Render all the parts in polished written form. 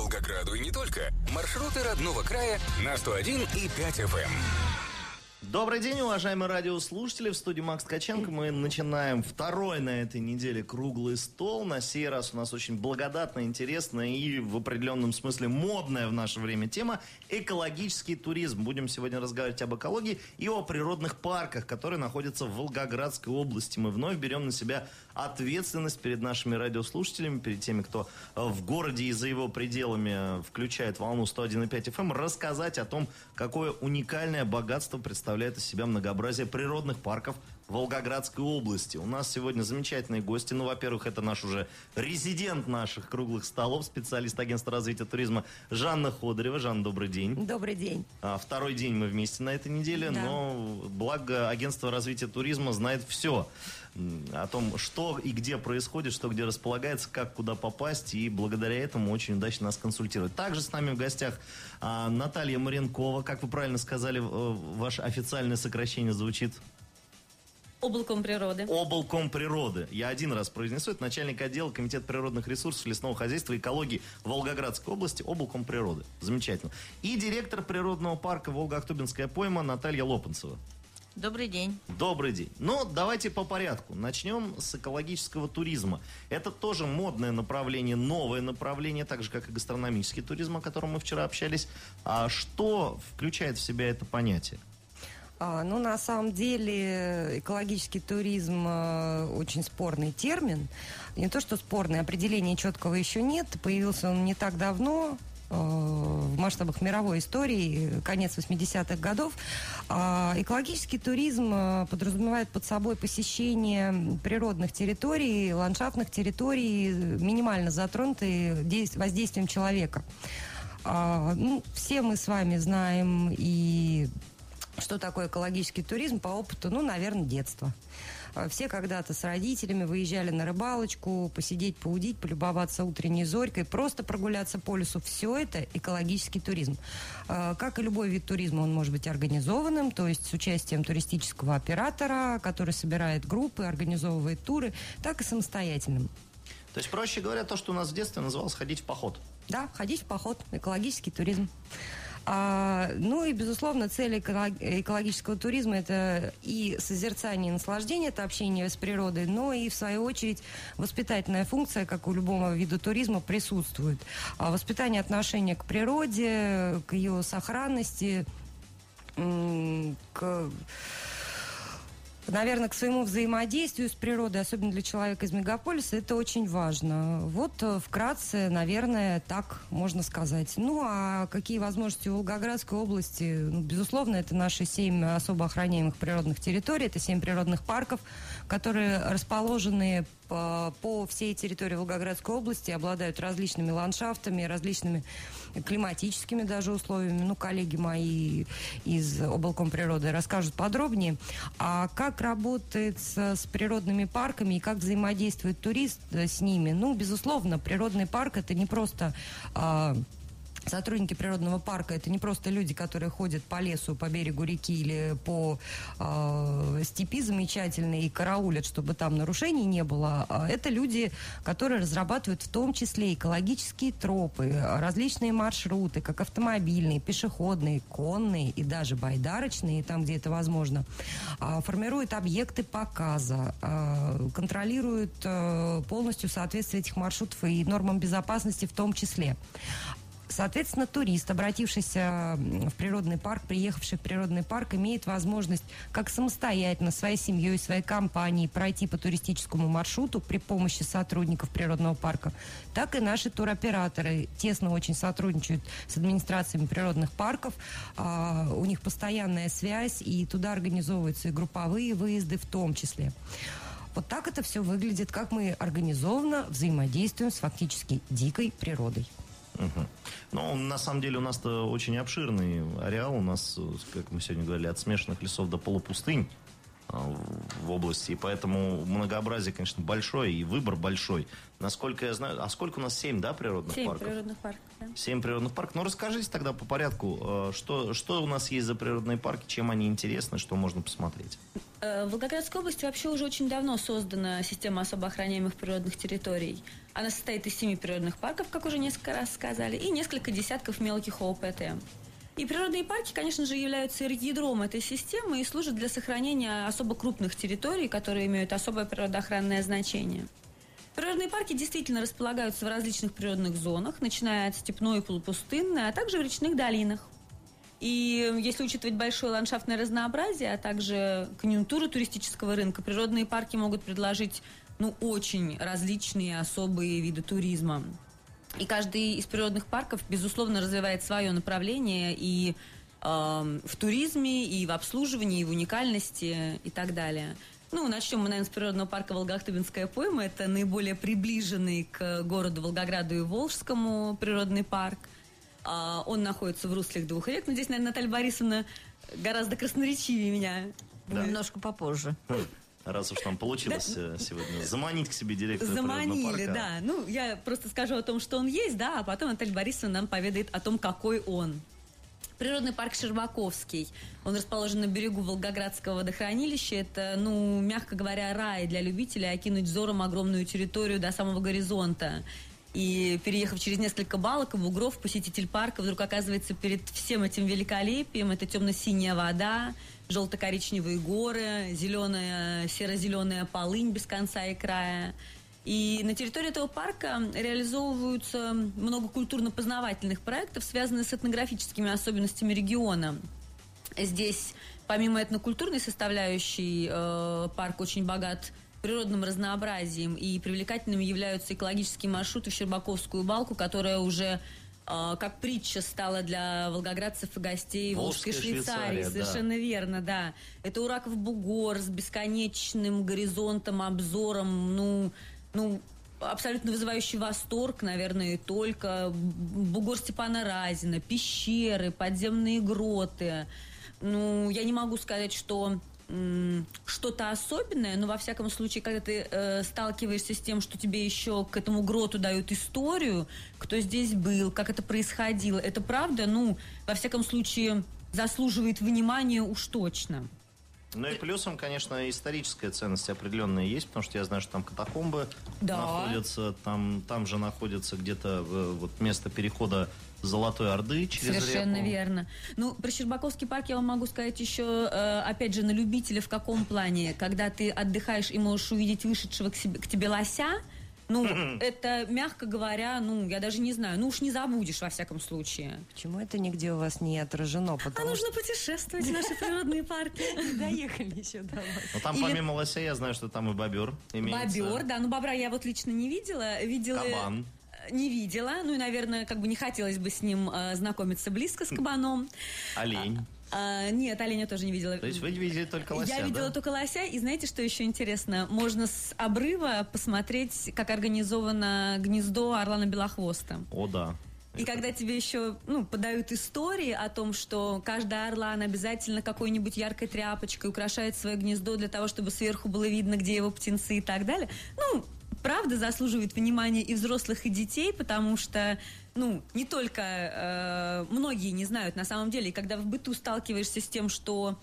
Волгограду и не только. Маршруты родного края на 101 и 5 FM. Добрый день, уважаемые радиослушатели. В студии Макс Ткаченко. Мы начинаем второй на этой неделе круглый стол. На сей раз у нас очень благодатная, интересная и в определенном смысле модная в наше время тема – экологический туризм. Будем сегодня разговаривать об экологии и о природных парках, которые находятся в Волгоградской области. Мы вновь берем на себя ответственность перед нашими радиослушателями, перед теми, кто в городе и за его пределами включает волну 101,5 FM, рассказать о том, какое уникальное богатство представляет из себя многообразие природных парков Волгоградской области. У нас сегодня замечательные гости. Ну, во-первых, это наш уже резидент наших круглых столов, специалист агентства развития туризма Жанна Ходырева. Жанна, добрый день. Добрый день. Второй день мы вместе на этой неделе, да. Но благо агентство развития туризма знает все о том, что и где происходит, что где располагается, как куда попасть, и благодаря этому очень удачно нас консультирует. Также с нами в гостях Наталья Маренкова. Как вы правильно сказали, ваше официальное сокращение звучит? Облком природы. Облком природы. Я один раз произнесу. Это начальник отдела Комитета природных ресурсов, лесного хозяйства и экологии Волгоградской области. Облком природы. Замечательно. И директор природного парка Волго-Ахтубинская пойма Наталья Лопанцева. Добрый день. Добрый день. Но давайте по порядку. Начнем с экологического туризма. Это тоже модное направление, новое направление, так же, как и гастрономический туризм, о котором мы вчера общались. А что включает в себя это понятие? Ну, на самом деле, экологический туризм очень спорный термин. Не то, что спорный, определения четкого еще нет. Появился он не так давно, в масштабах мировой истории, конец 80-х годов. Экологический туризм подразумевает под собой посещение природных территорий, ландшафтных территорий, минимально затронутые воздействием человека. Все мы с вами знаем и что такое экологический туризм по опыту, наверное, детства. Все когда-то с родителями выезжали на рыбалочку, посидеть, поудить, полюбоваться утренней зорькой, просто прогуляться по лесу. Все это экологический туризм. Как и любой вид туризма, он может быть организованным, то есть с участием туристического оператора, который собирает группы, организовывает туры, так и самостоятельным. То есть, проще говоря, то, что у нас в детстве называлось «ходить в поход». Да, ходить в поход, экологический туризм. И, безусловно, цель экологического туризма – это и созерцание, и наслаждение, это общение с природой, но и, в свою очередь, воспитательная функция, как у любого вида туризма, присутствует. Воспитание отношения к природе, к ее сохранности, наверное, к своему взаимодействию с природой, особенно для человека из мегаполиса, это очень важно. Вот вкратце, наверное, так можно сказать. А какие возможности у Волгоградской области? Безусловно, это наши 7 особо охраняемых природных территорий, это 7 природных парков, которые расположены по всей территории Волгоградской области, обладают различными ландшафтами, различными климатическими даже условиями. Коллеги мои из облком природы расскажут подробнее. А как работает с природными парками и как взаимодействует турист с ними? Безусловно, природный парк – это не просто сотрудники природного парка, это не просто люди, которые ходят по лесу, по берегу реки или по степи замечательной и караулят, чтобы там нарушений не было. Это люди, которые разрабатывают в том числе экологические тропы, различные маршруты, как автомобильные, пешеходные, конные и даже байдарочные, там, где это возможно. Формируют объекты показа, контролируют полностью соответствие этих маршрутов и нормам безопасности в том числе. Соответственно, турист, обратившийся в природный парк, приехавший в природный парк, имеет возможность как самостоятельно, своей семьей, своей компанией пройти по туристическому маршруту при помощи сотрудников природного парка, так и наши туроператоры тесно очень сотрудничают с администрациями природных парков. У них постоянная связь, и туда организовываются и групповые выезды в том числе. Вот так это все выглядит, как мы организованно взаимодействуем с фактически дикой природой. На самом деле у нас-то очень обширный ареал. У нас, как мы сегодня говорили, от смешанных лесов до полупустынь. в области. И поэтому многообразие, конечно, большое, и выбор большой. Насколько я знаю... А сколько у нас? 7, да, природных парков? 7 природных парков, да. 7 природных парков. Ну, расскажите тогда по порядку, что у нас есть за природные парки, чем они интересны, что можно посмотреть? В Волгоградской области вообще уже очень давно создана система особо охраняемых природных территорий. Она состоит из 7 природных парков, как уже несколько раз сказали, и несколько десятков мелких ОПТ. И природные парки, конечно же, являются ядром этой системы и служат для сохранения особо крупных территорий, которые имеют особое природоохранное значение. Природные парки действительно располагаются в различных природных зонах, начиная от степной и полупустынной, а также в речных долинах. И если учитывать большое ландшафтное разнообразие, а также конъюнктуру туристического рынка, природные парки могут предложить очень различные особые виды туризма. И каждый из природных парков, безусловно, развивает свое направление и в туризме, и в обслуживании, и в уникальности, и так далее. Начнем мы, наверное, с природного парка Волгохтыбинская пойма. Это наиболее приближенный к городу Волгограду и Волжскому природный парк. Он находится в руслах 2 рек. Но здесь, наверное, Наталья Борисовна гораздо красноречивее меня. Да. Немножко попозже. Раз уж там получилось сегодня заманить к себе директора Заманили, природного парка. да. Я просто скажу о том, что он есть, да, а потом Наталья Борисовна нам поведает о том, какой он. Природный парк Щербаковский. Он расположен на берегу Волгоградского водохранилища. Это, мягко говоря, рай для любителей окинуть взором огромную территорию до самого горизонта. И, переехав через несколько балок и бугров, посетитель парка вдруг оказывается перед всем этим великолепием. Это темно-синяя вода, желто-коричневые горы, серо-зеленая полынь без конца и края. И на территории этого парка реализовываются много культурно-познавательных проектов, связанных с этнографическими особенностями региона. Здесь, помимо этнокультурной составляющей, парк очень богат природным разнообразием, и привлекательными являются экологические маршруты в Щербаковскую балку, которая уже как притча стала для волгоградцев и гостей Волжской Швейцарии. Совершенно верно, да. Это Ураков бугор с бесконечным горизонтом, обзором, абсолютно вызывающий восторг, наверное, и только. Бугор Степана Разина, пещеры, подземные гроты. Я не могу сказать, что что-то особенное, но во всяком случае, когда ты сталкиваешься с тем, что тебе еще к этому гроту дают историю, кто здесь был, как это происходило, это правда, во всяком случае, заслуживает внимания уж точно. И плюсом, конечно, историческая ценность определенная есть, потому что я знаю, что там катакомбы находятся, там же находится где-то место перехода Золотой Орды через реку. Совершенно верно. Про Щербаковский парк я вам могу сказать еще, опять же, на любителя в каком плане. Когда ты отдыхаешь и можешь увидеть вышедшего к тебе лося, это, мягко говоря, я даже не знаю, уж не забудешь во всяком случае. Почему это нигде у вас не отражено? Нужно путешествовать в наши природные парки. Доехали еще до вас. Там помимо лося я знаю, что там и бобер имеется. Бобер, да, бобра я лично не видела. Кабан. Не видела, и, наверное, не хотелось бы с ним знакомиться близко, с кабаном. Олень. Нет, оленя тоже не видела. То есть вы видели только лося, Я видела только лося, и знаете, что еще интересно? Можно с обрыва посмотреть, как организовано гнездо орлана белохвоста. О, да. И когда тебе еще подают истории о том, что каждый орлан обязательно какой-нибудь яркой тряпочкой украшает свое гнездо для того, чтобы сверху было видно, где его птенцы и так далее, правда заслуживает внимания и взрослых, и детей, потому что, не только многие не знают на самом деле, и когда в быту сталкиваешься с тем, что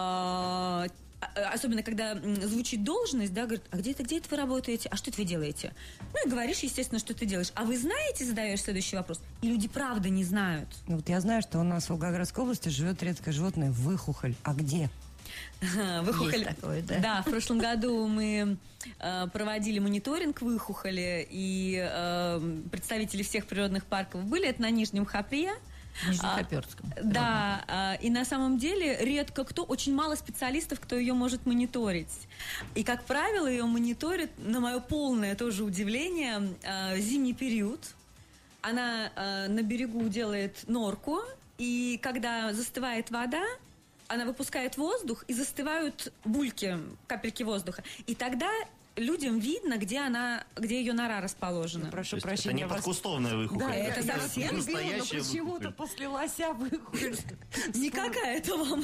особенно когда звучит должность, да, говорят, а где это вы работаете, а что это вы делаете? И говоришь, естественно, что ты делаешь. А вы знаете, задаешь следующий вопрос, и люди правда не знают. Я знаю, что у нас в Волгоградской области живет редкое животное выхухоль. А где? Выхухоль. Есть такое, да. Да, в прошлом году мы проводили мониторинг выхухоли, и представители всех природных парков были. Это на Нижнем Хопре. Нижнехоперском. Да, и на самом деле редко очень мало специалистов, кто ее может мониторить. И, как правило, ее мониторят, на мое полное тоже удивление, в зимний период. Она на берегу делает норку, и когда застывает вода, она выпускает воздух, и застывают бульки, капельки воздуха. И тогда людям видно, где ее нора расположена. Прошу Это прощения. не подкустовная выхухоль. Да, это я совсем вас перебила, но настоящая почему-то выхухоль. после лося выходит. Не какая-то вам,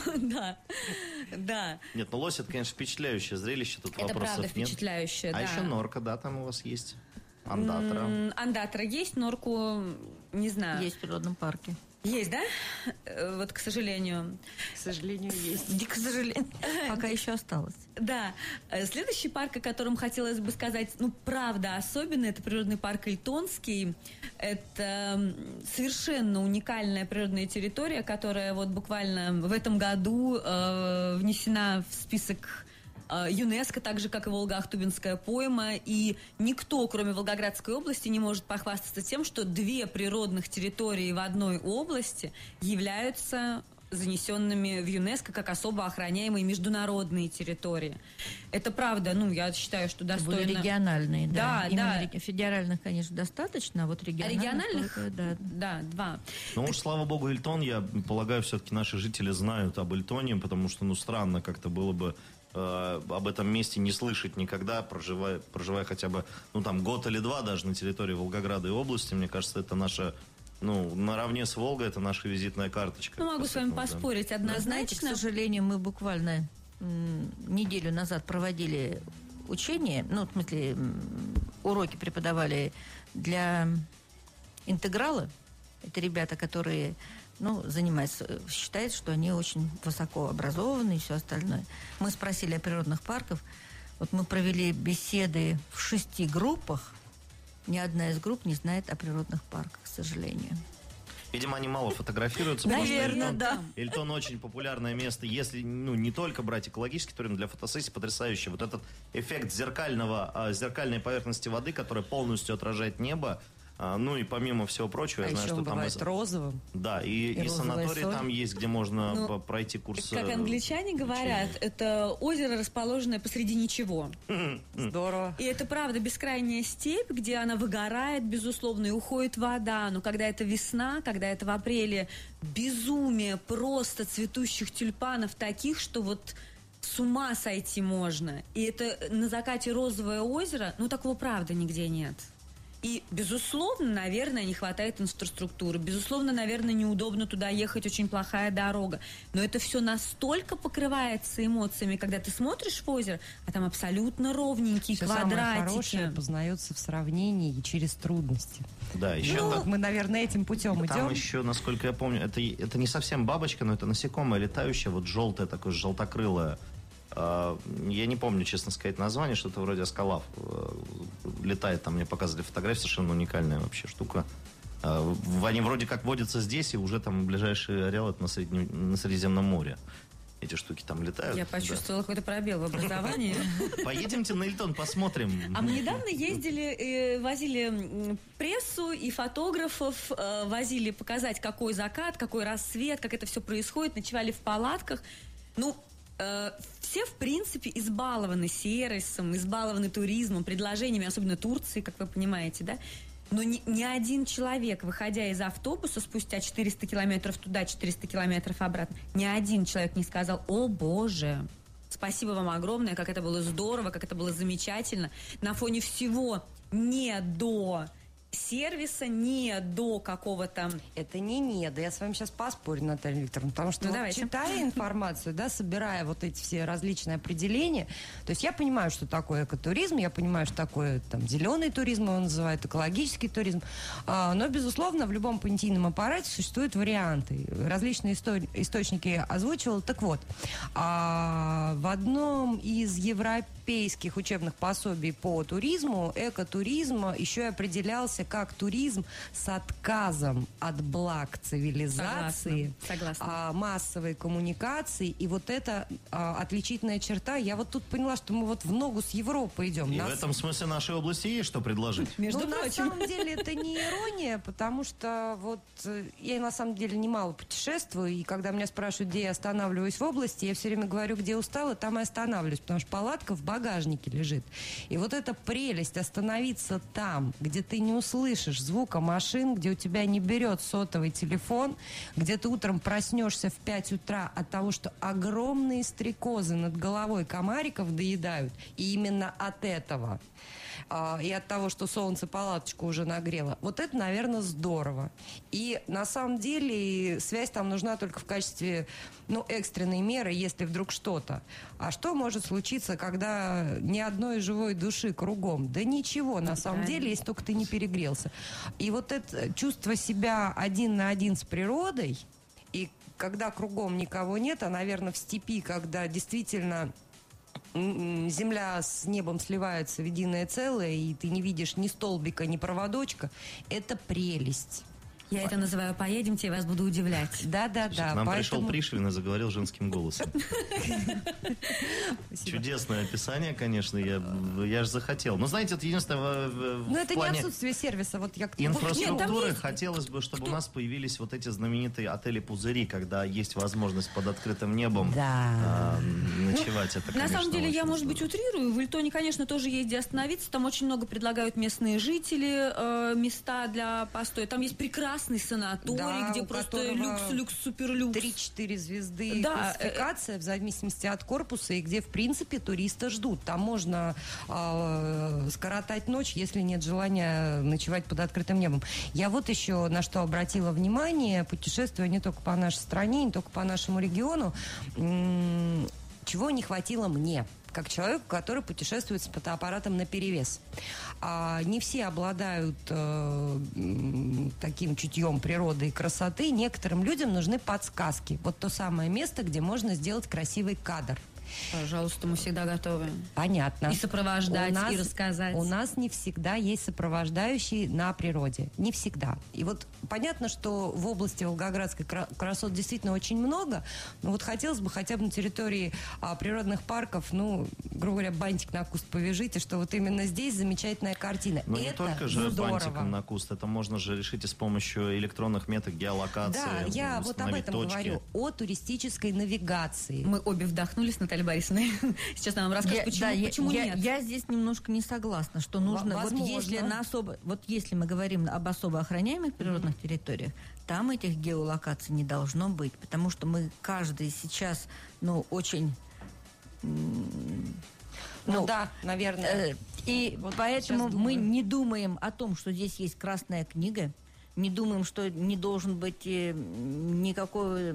да. Нет, ну лось это, конечно, впечатляющее зрелище, тут Это вопросов правда нет. впечатляющее, А да. еще норка, да, там у вас есть. Андатра. Андатра есть, норку не знаю. Есть в природном парке. Есть, да? Вот, к сожалению. К сожалению, есть. К сожалению, пока еще осталось. Да. Следующий парк, о котором хотелось бы сказать, ну, правда, особенно, это природный парк Ильтонский. Это совершенно уникальная природная территория, которая вот буквально в этом году внесена в список ЮНЕСКО, так же, как и Волго-Ахтубинская пойма, и никто, кроме Волгоградской области, не может похвастаться тем, что 2 природных территории в одной области являются занесенными в ЮНЕСКО как особо охраняемые международные территории. Это правда, ну, я считаю, что достойно... Были региональные, да. Да, Именно да. Федеральных, конечно, достаточно, а вот региональных... только, да, 2. Ну уж, слава богу, Ильтон, я полагаю, все-таки наши жители знают об Ильтоне, потому что, ну, странно как-то было бы об этом месте не слышать никогда, проживая хотя бы, ну, там, год или 2 даже на территории Волгограда и области. Мне кажется, это наша, ну, наравне с Волгой, это наша визитная карточка. Ну, могу с вами Да. поспорить Вы знаете, к однозначно. сожалению, мы буквально неделю назад проводили учения, ну, в смысле, уроки преподавали для интеграла. Это ребята, которые, ну, занимаются, считают, что они очень высоко образованы и все остальное. Мы спросили о природных парках. Вот мы провели беседы в 6 группах. Ни одна из групп не знает о природных парках, к сожалению. Видимо, они мало фотографируются. потому что Наверное, Ильтон- да. Ильтон очень популярное место, если, ну, не только брать экологический туризм, для фотосессий потрясающий. Вот этот эффект зеркальной поверхности воды, которая полностью отражает небо. Ну и помимо всего прочего, я А знаю, еще что он там... бывает розовым. Да, и розовая санаторий соль. там есть, где можно Ну, пройти курс... Как англичане говорят, это озеро, расположенное посреди ничего. Здорово. И это правда бескрайняя степь, где она выгорает, безусловно, и уходит вода. Но когда это весна, когда это в апреле, безумие просто цветущих тюльпанов таких, что вот с ума сойти можно. И это на закате розовое озеро, ну такого правда нигде нет. И, безусловно, наверное, не хватает инфраструктуры. Безусловно, наверное, неудобно туда ехать, очень плохая дорога. Но это все настолько покрывается эмоциями, когда ты смотришь в озеро, а там абсолютно ровненькие Все самое квадратики. хорошее познается в сравнении и через трудности. Да, еще Ну, мы, наверное, этим путем там идем. еще, насколько я помню, это не совсем бабочка, но это насекомое летающее, вот желтое такое, желтокрылое. Я не помню, честно сказать, название, что-то вроде осколав. Летает там, мне показывали фотографии, совершенно уникальная вообще штука. Они вроде как водятся здесь, и уже там ближайший ареал это на Средиземном море. Эти штуки там летают. Я почувствовала какой-то пробел в образовании. Да. Поедемте на Ильтон, посмотрим. А мы недавно ездили, возили прессу и фотографов, возили показать, какой закат, какой рассвет, как это все происходит, ночевали в палатках. Ну, все, в принципе, избалованы сервисом, избалованы туризмом, предложениями, особенно Турции, как вы понимаете, да? Но ни один человек, выходя из автобуса спустя 400 километров туда, 400 километров обратно, ни один человек не сказал: «О, Боже, спасибо вам огромное, как это было здорово, как это было замечательно». На фоне всего не до сервиса, не до какого-то... Это не, да я с вами сейчас поспорю, Наталья Викторовна, потому что Ну, вот давайте. читая информацию, да, собирая вот эти все различные определения, то есть я понимаю, что такое экотуризм, я понимаю, что такое там зеленый туризм, его называют экологический туризм, но, безусловно, в любом понятийном аппарате существуют варианты. Различные источники озвучивал. Так вот, в одном из европейских учебных пособий по туризму экотуризм еще и определялся как туризм с отказом от благ цивилизации, Согласна. массовой коммуникации. И вот это отличительная черта. Я вот тут поняла, что мы вот в ногу с Европой идем. И в этом смысле нашей области есть что предложить. Между Ну, на прочим. самом деле это не ирония, потому что вот я на самом деле немало путешествую, и когда меня спрашивают, где я останавливаюсь в области, я все время говорю, где устала, там и останавливаюсь, потому что палатка в багажнике лежит. И вот эта прелесть остановиться там, где ты не услышишь звука машин, где у тебя не берет сотовый телефон, где ты утром проснешься в 5 утра от того, что огромные стрекозы над головой комариков доедают, и именно от этого, и от того, что солнце палаточку уже нагрело. Вот это, наверное, здорово. И на самом деле связь там нужна только в качестве, экстренной меры, если вдруг что-то. А что может случиться, когда ни одной живой души кругом? Да ничего, на самом деле, если только ты не перегрелся. И вот это чувство себя один на один с природой, и когда кругом никого нет, а, наверное, в степи, когда действительно земля с небом сливается в единое целое, и ты не видишь ни столбика, ни проводочка, это прелесть. Я это называю «поедемте, я вас буду удивлять». Да. К нам пришел Пришвин и заговорил женским голосом. Чудесное описание, конечно, я же захотел. Но знаете, это единственное это не отсутствие сервиса. Вот я инфраструктуры хотелось бы, чтобы у нас появились вот эти знаменитые отели-пузыри, когда есть возможность под открытым небом ночевать. Это, на самом деле, я, может быть, утрирую. В Ильтоне, конечно, тоже есть где остановиться. Там очень много предлагают местные жители места для постоя. Там есть прекрасный санаторий, где просто люкс, суперлюкс. 3-4 звезды классификация в зависимости от корпуса, и где, в принципе, туриста ждут. Там можно скоротать ночь, если нет желания ночевать под открытым небом. Я вот еще на что обратила внимание, путешествуя не только по нашей стране, не только по нашему региону, чего не хватило мне, как человеку, который путешествует с фотоаппаратом наперевес. Не все обладают таким чутьем природы и красоты. Некоторым людям нужны подсказки. Вот то самое место, где можно сделать красивый кадр. Пожалуйста, мы всегда готовы. Понятно. И сопровождать, и рассказать. У нас не всегда есть сопровождающие на природе. Не всегда. И вот понятно, что в области Волгоградской красот действительно очень много, но вот хотелось бы хотя бы на территории природных парков, грубо говоря, бантик на куст повяжите, что вот именно здесь замечательная картина. Но не только же бантиком на куст, это можно же решить и с помощью электронных методов геолокации. Да, я вот об этом говорю, о туристической навигации. Мы обе вдохнули с Натальей Борисовной. Сейчас нам расскажет, почему нет. Я здесь немножко не согласна, что нужно, если мы говорим об особо охраняемых природных территориях, там этих геолокаций не должно быть, потому что мы каждый сейчас, очень... да, наверное. И вот поэтому мы не думаем о том, что здесь есть Красная книга, не думаем, что не должен быть никакого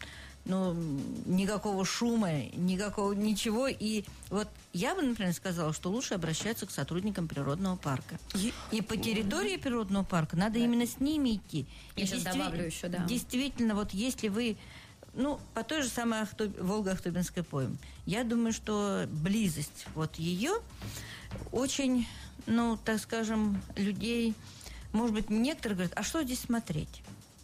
шума, ничего. И вот я бы, например, сказала, что лучше обращаться к сотрудникам природного парка. И по территории природного парка надо именно с ними идти. Я сейчас добавлю еще, да. Действительно, вот если вы... по той же самой Волго-Ахтубинской пойме, я думаю, что близость вот ее очень, так скажем, людей... Может быть, некоторые говорят, а что здесь смотреть?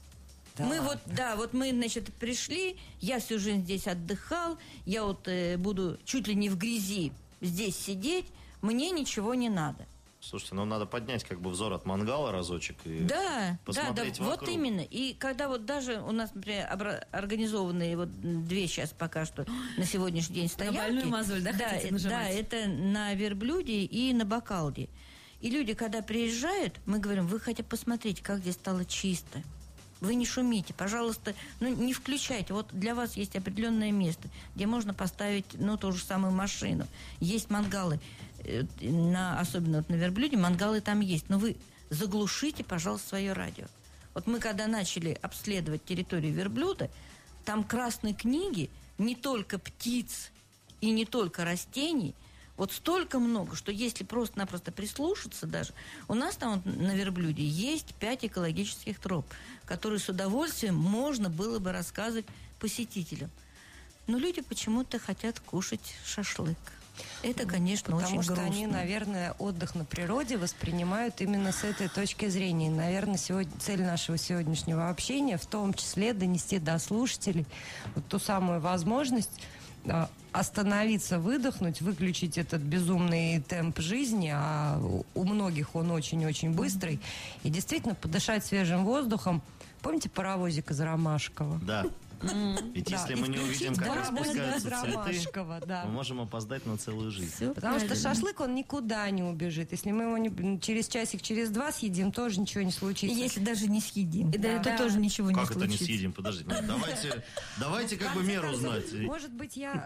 Мы значит, пришли, я всю жизнь здесь отдыхал, я буду чуть ли не в грязи здесь сидеть, мне ничего не надо. Слушайте, надо поднять взор от мангала разочек и посмотреть вокруг. Вот именно. И когда даже у нас, например, организованные две сейчас пока что на сегодняшний день стоянки. На больную мозоль, хотите нажимать? Да, это на Верблюде и на Бакалде. И люди, когда приезжают, мы говорим, вы хотя бы посмотрите, как здесь стало чисто. Вы не шумите, пожалуйста, не включайте. Вот для вас есть определенное место, где можно поставить, ту же самую машину. Есть мангалы, особенно на Верблюде, мангалы там есть. Но вы заглушите, пожалуйста, свое радио. Вот мы когда начали обследовать территорию Верблюда, там красной книги не только птиц и не только растений, вот столько много, что если просто-напросто прислушаться даже, у нас там на Верблюде есть 5 экологических троп, которые с удовольствием можно было бы рассказывать посетителям. Но люди почему-то хотят кушать шашлык. Это, конечно, очень грустно. Потому что они, наверное, отдых на природе воспринимают именно с этой точки зрения. И, наверное, цель нашего сегодняшнего общения в том числе донести до слушателей ту самую возможность остановиться, выдохнуть, выключить этот безумный темп жизни, а у многих он очень-очень быстрый, и действительно подышать свежим воздухом. Помните паровозик из Ромашкова? Да. Ведь Да, если и мы не увидим, включить как «Дорогу распускаются цветы, Ромашкова», да. мы можем опоздать на целую жизнь. Всё Потому что правильно. шашлык, он никуда не убежит. Если мы его через часик, через два съедим, тоже ничего не И случится. если даже не съедим, Да. то тоже ничего не Как это не случится. съедим? Подождите. Давайте как бы меру знать. Может быть, я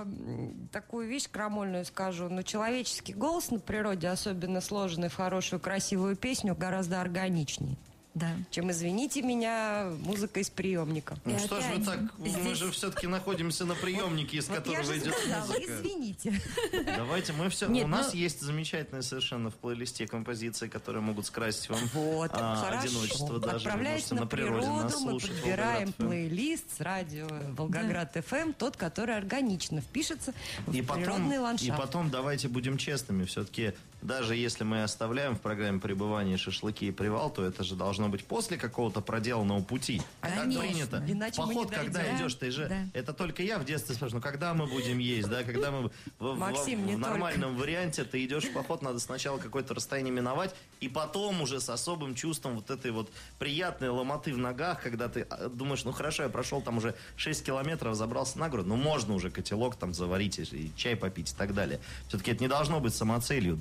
такую вещь крамольную скажу, но человеческий голос на природе, особенно сложенный в хорошую, красивую песню, гораздо органичнее, Да. чем, извините меня, музыка из приемника. Ну И что ж вы опять так, мы здесь- же все-таки находимся на приемнике, из Вот я которого же идет сказала, музыка. извините. Давайте мы все. Нет, У нас ну- есть замечательные совершенно в плейлисте композиции, которые могут скрасить вам Вот, хорошо. одиночество даже. Вы Отправляйтесь можете на природе нас природу, мы слушать, подбираем Волгоград FM. плейлист с радио Волгоград ФМ, тот, который органично впишется в природный И ландшафт. потом давайте будем честными. Все-таки, даже если мы оставляем в программе пребывания шашлыки и привал, то это же должно быть после какого-то проделанного пути. Так Конечно. принято. Иначе мы не Поход, когда дойдем. идешь, ты же... Да. Это только я в детстве спрашиваю, ну когда мы будем есть, да? Когда мы Максим, не в нормальном варианте ты идешь в поход, надо сначала какое-то расстояние миновать, и потом уже с особым чувством вот этой вот приятной ломоты в ногах, когда ты думаешь, ну хорошо, я прошел там уже 6 километров, забрался на гору, ну можно уже котелок там заварить и чай попить и так далее. Все-таки это не должно быть самоцелью,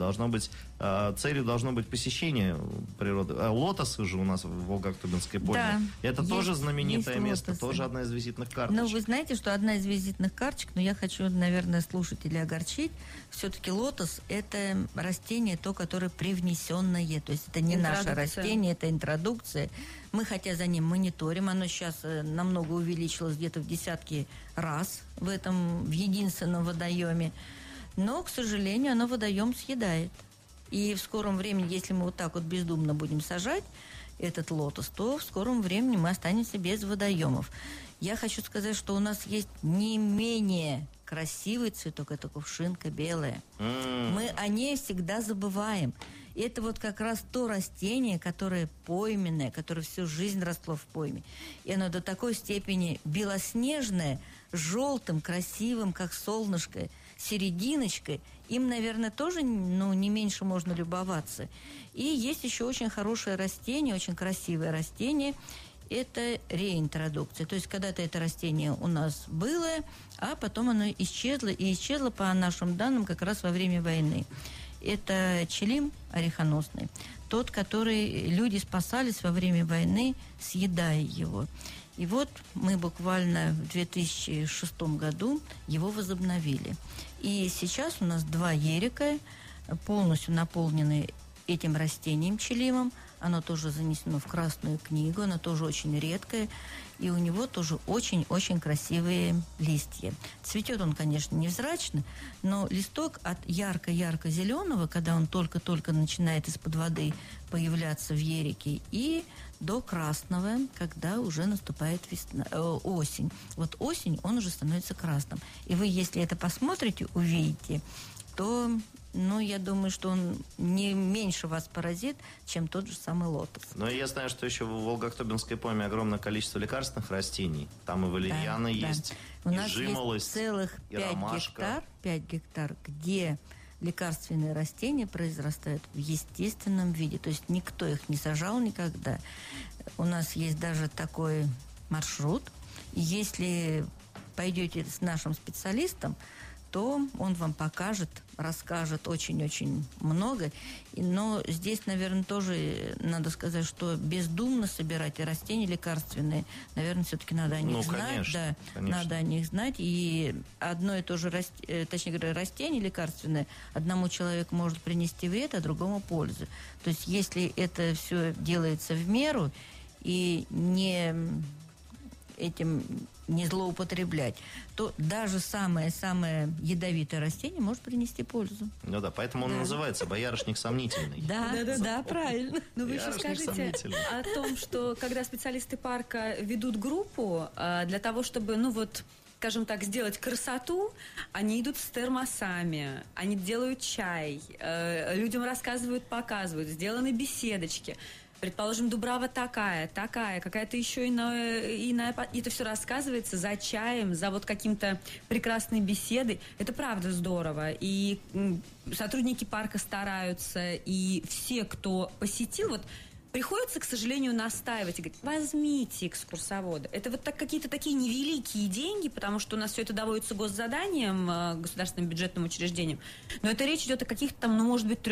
целью должно быть посещение природы. Лотосы же у нас в Волгоградской пойме. Да, Это есть- тоже знаменитое есть место, лотосы. тоже одна из визитных карточек. Ну, вы знаете, что одна из визитных карточек, но я хочу, наверное, слушателей огорчить, все-таки лотос – это растение, то, которое привнесенное, то есть это не наше Интродукция. растение, это интродукция. Мы, хотя за ним мониторим, оно сейчас намного увеличилось, где-то в десятки раз в единственном водоеме, но, к сожалению, оно водоем съедает. И в скором времени, если мы вот так вот бездумно будем сажать этот лотос, то в скором времени мы останемся без водоемов. Я хочу сказать, что у нас есть не менее красивый цветок, это кувшинка белая. Мы о ней всегда забываем. И это вот как раз то растение, которое пойменное, которое всю жизнь росло в пойме. И оно до такой степени белоснежное, желтым, красивым, как солнышко, серединочкой. Им, наверное, тоже не меньше можно любоваться. И есть еще очень хорошее растение, очень красивое растение. Это реинтродукция. То есть когда-то это растение у нас было, а потом оно исчезло. И исчезло, по нашим данным, как раз во время войны. Это пчелим орехоносный. Тот, который люди спасались во время войны, съедая его. И вот мы буквально в 2006 году его возобновили. И сейчас у нас 2 ерика, полностью наполнены этим растением пчелимом. Оно тоже занесено в Красную книгу, оно тоже очень редкое. И у него тоже очень-очень красивые листья. Цветет он, конечно, невзрачно, но листок от ярко-ярко-зеленого, когда он только-только начинает из-под воды появляться в ерике, и до красного, когда уже наступает осень. Вот осень, он уже становится красным. И вы, если это посмотрите, увидите, то... я думаю, что он не меньше вас поразит, чем тот же самый лотос. Но я знаю, что еще в Волгоградской пойме огромное количество лекарственных растений. Там и валерьяна Да, да. есть, У и нас жимолость, есть целых и 5 ромашка. гектар, где лекарственные растения произрастают в естественном виде. То есть никто их не сажал никогда. У нас есть даже такой маршрут. Если пойдете с нашим специалистом, то он вам покажет, расскажет очень-очень много. Но здесь, наверное, тоже надо сказать, что бездумно собирать и растения лекарственные, наверное, все-таки надо о них знать. Конечно, Да, конечно. надо о них знать. И одно и то же, точнее говоря, растение лекарственное одному человеку может принести вред, а другому пользу. То есть если это все делается в меру и этим не злоупотреблять, то даже самое-самое ядовитое растение может принести пользу. Ну да, поэтому он называется боярышник сомнительный. Да, правильно. Ну, вы еще Ярышник скажите сомнительный. о том, что когда специалисты парка ведут группу, для того, чтобы, скажем так, сделать красоту, они идут с термосами, они делают чай, людям рассказывают, показывают, сделаны беседочки. Предположим, дубрава такая, какая-то еще иная. И это все рассказывается за чаем, за вот каким-то прекрасной беседой. Это правда здорово. И сотрудники парка стараются, и все, кто посетил, вот приходится, к сожалению, настаивать и говорить, возьмите экскурсовода. Это вот так, какие-то такие невеликие деньги, потому что у нас все это доводится госзаданием, государственным бюджетным учреждением. Но это речь идет о каких-то там, ну, может быть,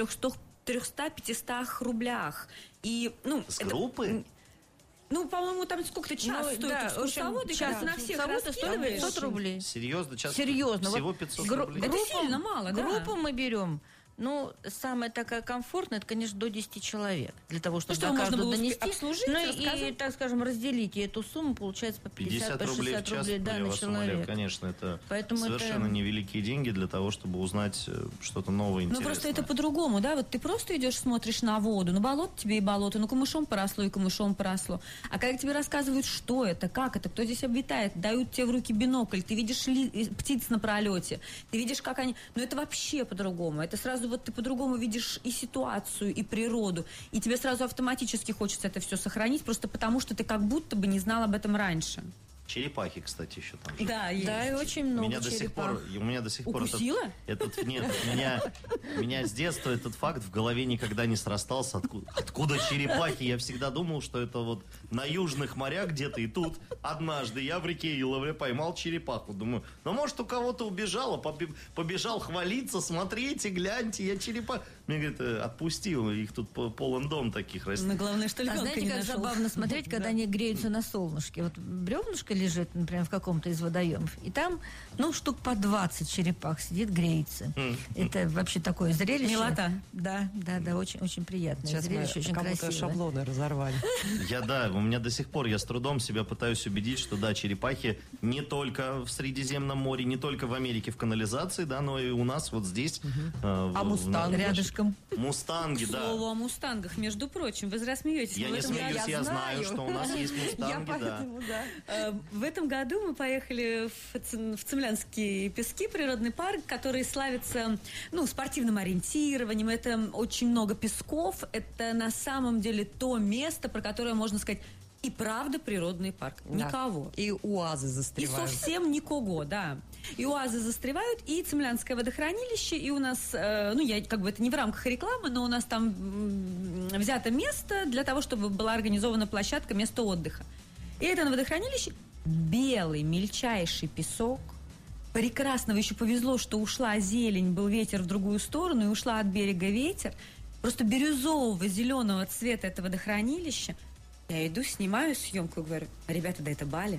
300-500 рублях. И, ну, С группы? Ну, по-моему, там сколько-то час стоит экскурсовод, и час на всех раскидываешь. 500 рублей. Серьезно? Серьезно. Всего Вот 500 рублей? Это сильно мало, да. Группу мы берем. Ну, самая такая комфортная, это, конечно, до 10 человек. Для того, чтобы чтобы до можно каждого было донести. обслужить, Ну, и, рассказать. так скажем, разделите эту сумму, получается по 50 по 60 рублей в час, рублей, да, я на вас умоляю, человека. конечно, это Поэтому совершенно это- невеликие деньги для того, чтобы узнать что-то новое, Ну, интересное. просто это по-другому, да, вот ты просто идешь, смотришь на воду, ну, болото тебе и болото, ну, камышом поросло и камышом поросло. А когда тебе рассказывают, что это, как это, кто здесь обитает, дают тебе в руки бинокль, ты видишь птиц на пролете, ты видишь, как они... Ну, это вообще по-другому. Это сразу вот ты по-другому видишь и ситуацию, и природу, и тебе сразу автоматически хочется это все сохранить, просто потому что ты как будто бы не знал об этом раньше. Черепахи, кстати, еще там же. Да, Да, и очень много У меня до сих пор Укусила? нет, у меня с детства этот факт в голове никогда не срастался. Откуда черепахи? Я всегда думал, что это вот на южных морях где-то, и тут однажды я в реке Иловле поймал черепаху. Думаю, ну, может, у кого-то убежала, побежал хвалиться, смотрите, гляньте, я черепаха. Мне говорит, отпусти, их тут полон дом таких растет. Ну, главное, что А львенка знаете, не как нашел. забавно смотреть, когда они греются на солнышке. Вот бревнышко лежит, например, в каком-то из водоемов, и там, ну, штук по 20 черепах сидит, греется. Это вообще такое зрелище. Милота. Да, очень, очень приятное Сейчас мы зрелище, очень кому-то красивое. шаблоны разорвали. У меня до сих пор, я с трудом себя пытаюсь убедить, что да, черепахи не только в Средиземном море, не только в Америке в канализации, да, но и у нас вот здесь. мустанг? Рядышком. Мустанги, К да. слову о мустангах, между прочим, вы зря смеетесь. Я Мы в не этом году- смеюсь, я знаю, что у нас есть Я мустанги, да. поэтому, да. В этом году мы поехали в Цимлянские пески, природный парк, который славится, ну, спортивным ориентированием. Это очень много песков. Это на самом деле то место, про которое можно сказать, и правда природный парк. Да. Никого. И УАЗы И застревают. совсем никого, да. И УАЗы застревают, и Цимлянское водохранилище, и у нас, я как бы это не в рамках рекламы, но у нас там взято место для того, чтобы была организована площадка, место отдыха. И это на водохранилище белый, мельчайший песок. Прекрасно, еще повезло, что ушла зелень, был ветер в другую сторону, и ушла от берега ветер. Просто бирюзового, зеленого цвета это водохранилище. Я иду, снимаю съемку и говорю, ребята, да это Бали.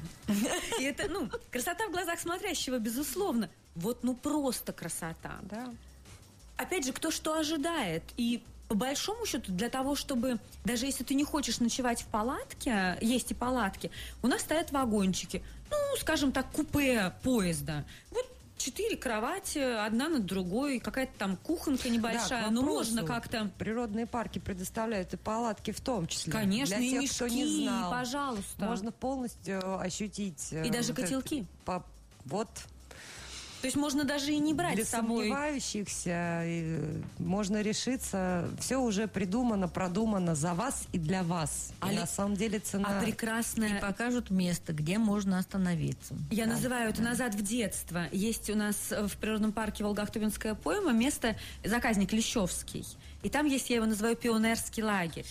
И это, красота в глазах смотрящего, безусловно. Вот, просто красота. Да. Опять же, кто что ожидает. И по большому счету, для того, чтобы, даже если ты не хочешь ночевать в палатке, есть и палатки, у нас стоят вагончики. Скажем так, купе поезда. Вот 4 кровати, одна над другой, какая-то там кухонка небольшая. Да, к Но вопросу. можно как-то... Природные парки предоставляют и палатки в том числе. Конечно, Для и тех, мешки, кто не знал. пожалуйста. Можно полностью ощутить. И даже котелки. Вот. То есть можно даже и не брать Для с собой... сомневающихся можно решиться. Все уже придумано, продумано за вас и для вас. И на самом деле цена... А прекрасная... И покажут место, где можно остановиться. Я называю это «Назад в детство». Есть у нас в природном парке Волга-Ахтубинская пойма место заказник Лещевский. И там есть, я его называю, пионерский лагерь.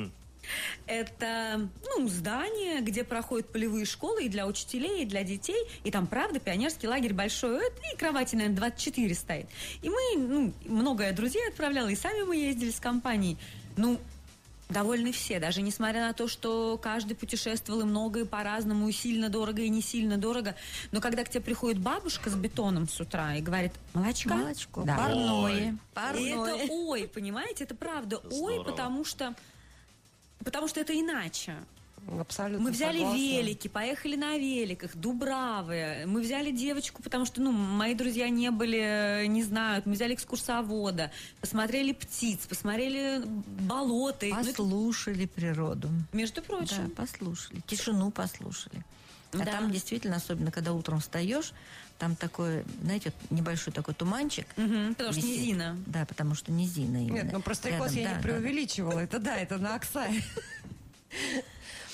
Это, здание, где проходят полевые школы и для учителей, и для детей. И там, правда, пионерский лагерь большой. И кровати, наверное, 24 стоит. И мы, много друзей отправляла, и сами мы ездили с компанией. Довольны все, даже несмотря на то, что каждый путешествовал и много, и по-разному, и сильно дорого, и не сильно дорого. Но когда к тебе приходит бабушка с бетоном с утра и говорит, молочка? Молочко, Да. парное. И это понимаете, это правда. Здорово. Потому что это иначе. Абсолютно Мы взяли согласна. велики, поехали на великах, Дубравы. Мы взяли девочку, потому что, мои друзья не были, не знают. Мы взяли экскурсовода, посмотрели птиц, посмотрели болота. Послушали природу. Между Да, прочим. послушали. Тишину послушали. А Да. там действительно, особенно когда утром встаешь, там такой, знаете, вот небольшой такой туманчик. Потому что висит. низина. Да, потому что низина именно. Нет, про стрекоз Рядом, я да, не да. преувеличивала. Это да, это на Оксае.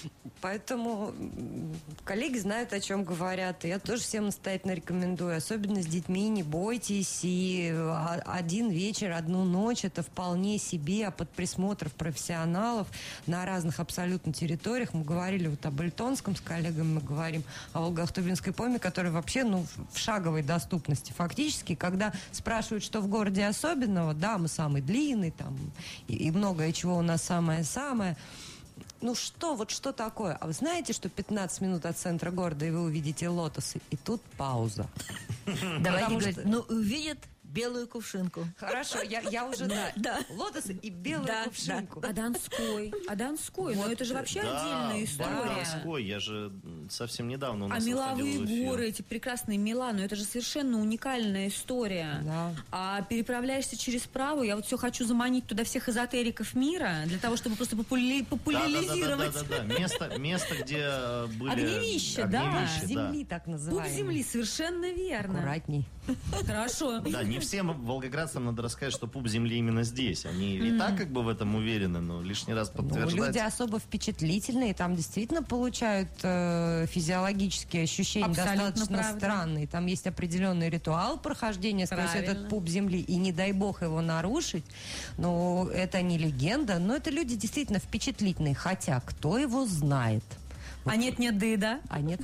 Поэтому коллеги знают, о чем говорят. Я тоже всем настоятельно рекомендую. Особенно с детьми не бойтесь. И один вечер, одну ночь это вполне себе под присмотром профессионалов на разных абсолютно территориях. Мы говорили вот об Эльтонском с коллегами, мы говорим о Волго-Ахтубинской пойме, которая вообще в шаговой доступности фактически. Когда спрашивают, что в городе особенного, да, мы самый длинный, там, и многое чего у нас самое-самое. Ну что такое? А вы знаете, что 15 минут от центра города, и вы увидите лотосы? И тут пауза. Давайте говорить, увидят белую кувшинку. Хорошо, я уже, да. Лотосы и белую кувшинку. А Донской, ну это же вообще отдельная история. Донской, я же совсем недавно у нас меловые горы, эти прекрасные мела, ну это же совершенно уникальная история. Да. А переправляешься через Прагу, я вот все хочу заманить туда всех эзотериков мира, для того, чтобы просто популяризировать. Да. Место, где были... Огневище, да. Земли так называемые. Пуп земли, совершенно верно. Аккуратней. Хорошо. Да, не всем волгоградцам надо рассказать, что пуп земли именно здесь. Они и так как бы в этом уверены, но лишний раз подтверждать. Люди особо впечатлительные, там действительно получают физиологические ощущения достаточно странные. Там есть определенный ритуал прохождения сквозь этот пуп земли, и не дай бог его нарушить. Но это не легенда, но это люди действительно впечатлительные, хотя кто его знает. А нет-нет, да и да.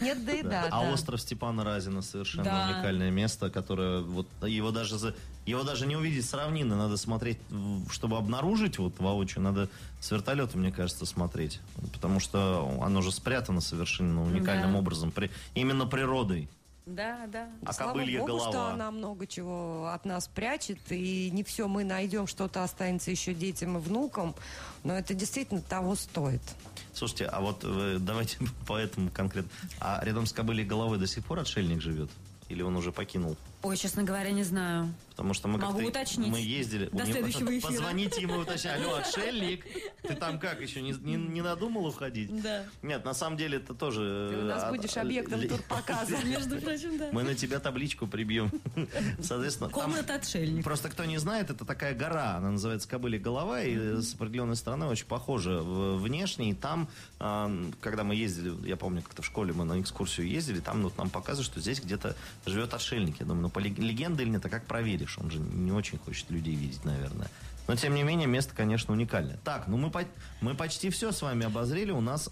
А остров Степана Разина совершенно уникальное место, которое вот его даже не увидеть с равнины, надо смотреть, чтобы обнаружить вот воочию, надо с вертолета, мне кажется, смотреть, потому что оно же спрятано совершенно уникальным образом, именно природой. Да. А Слава кобылья Богу, голова. что она много чего от нас прячет, и не все мы найдем, что-то останется еще детям и внукам, но это действительно того стоит. Слушайте, а вот давайте по этому конкретно. А рядом с кобыльей головой до сих пор отшельник живет? Или он уже покинул? Ой, честно говоря, не знаю. Потому что мы могу уточнить. Мы ездили. До следующего эфира. Позвоните ему и уточните. Алло, отшельник, ты там как, еще не надумал уходить? Да. Нет, на самом деле это тоже... Ты у нас будешь объектом турпоказа. Между прочим, да. Мы на тебя табличку прибьем. Соответственно, комната отшельник. Просто кто не знает, это такая гора. Она называется Кобылья голова, и с определенной стороны очень похожа внешне. И там, когда мы ездили, я помню, как-то в школе мы на экскурсию ездили, там нам показывают, что здесь где-то живет отшельник. Я думаю, по легенде или нет, а как проверишь? Он же не очень хочет людей видеть, наверное. Но, тем не менее, место, конечно, уникальное. Так, мы почти все с вами обозрели. У нас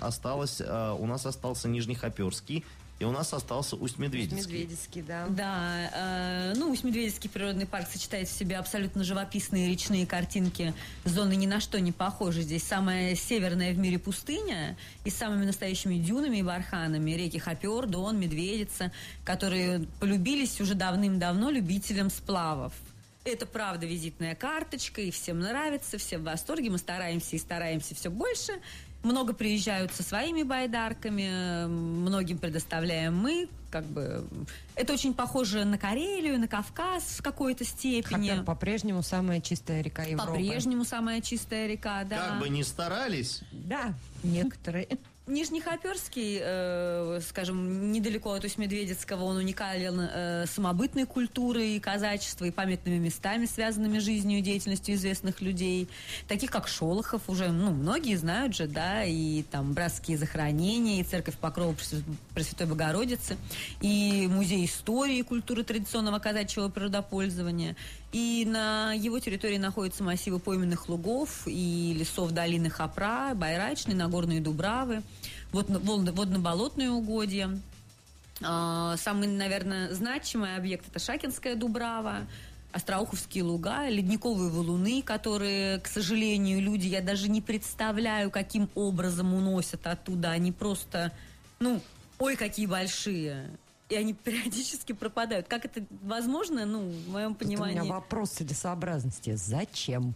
остался Нижнехоперский, и у нас остался Усть-Медведецкий. Усть-Медведецкий, да. Да, Усть-Медведецкий природный парк сочетает в себе абсолютно живописные речные картинки. Зоны ни на что не похожи. Здесь самая северная в мире пустыня и с самыми настоящими дюнами и барханами. Реки Хопер, Дон, Медведица, которые полюбились уже давным-давно любителям сплавов. Это, правда, визитная карточка, и всем нравится, все в восторге. Мы стараемся все больше. Много приезжают со своими байдарками, многим предоставляем мы. Это очень похоже на Карелию, на Кавказ в какой-то степени. Хопер по-прежнему самая чистая река Европы. По-прежнему самая чистая река, да. Как бы ни старались. Да, некоторые. Нижнехоперский, скажем, недалеко от Усть-Медведецкого, он уникален самобытной культурой, казачества и памятными местами, связанными с жизнью и деятельностью известных людей, таких как Шолохов, уже, многие знают же, да, и там братские захоронения, и церковь Покрова Пресвятой Богородицы, и музей истории и культуры традиционного казачьего природопользования. И на его территории находятся массивы пойменных лугов и лесов долины Хопра, Байрачной, Нагорные Дубравы, водно-болотные угодья. Самый, наверное, значимый объект – это Шакинская Дубрава, Остроуховские луга, ледниковые валуны, которые, к сожалению, люди, я даже не представляю, каким образом уносят оттуда. Они просто, ой, какие большие. И они периодически пропадают. Как это возможно, в моем понимании? У меня вопрос целесообразности. Зачем?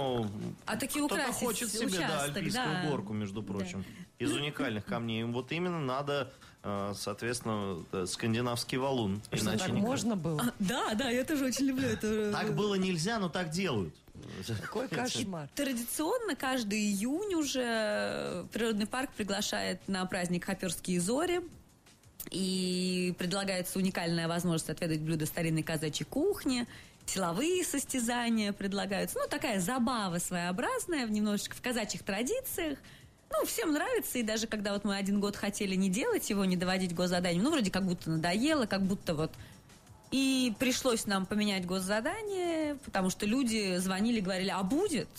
Таки кто-то хочет себе, участок, альпийскую горку, между прочим, из уникальных камней. Им вот именно надо, соответственно, скандинавский валун. Что, так можно было? Да, я тоже очень люблю это. Так было нельзя, но так делают. Какой кошмар. Традиционно каждый июнь уже природный парк приглашает на праздник Хоперские зори. И предлагается уникальная возможность отведать блюда старинной казачьей кухни, силовые состязания предлагаются. Такая забава своеобразная, немножечко в казачьих традициях. Ну, всем нравится, и даже когда вот мы 1 год хотели не делать его, не доводить госзаданием, ну, вроде как будто надоело, как будто вот... И пришлось нам поменять госзадание, потому что люди звонили, говорили, а будет?